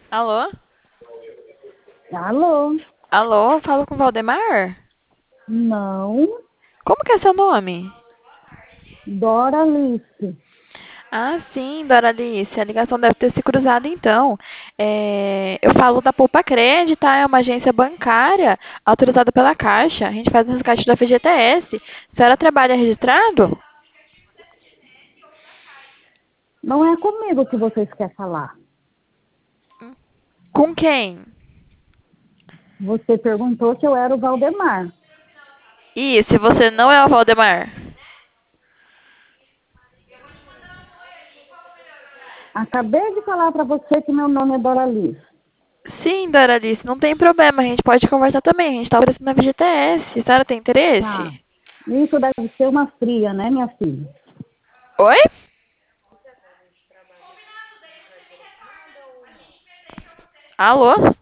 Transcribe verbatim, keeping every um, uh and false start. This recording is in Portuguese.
Alô? Alô? Alô, falo com o Valdemar? Não, Como que é seu nome? Doralice. Ah, sim, Doralice, a ligação deve ter se cruzado então. É, eu falo da Poupa Crédito, tá? É uma agência bancária autorizada pela Caixa. A gente faz o resgate do F G T S. A senhora trabalha registrado? Não é comigo que vocês querem falar. Com quem? Você perguntou se eu era o Valdemar. Ih, se você não é o Valdemar. Acabei de falar para você que meu nome é Doralice. Sim, Doralice, não tem problema, a gente pode conversar também. A gente tá oferecendo a F G T S. A senhora tem Tá. interesse? Isso deve ser uma fria, né, minha filha? Oi? Alô?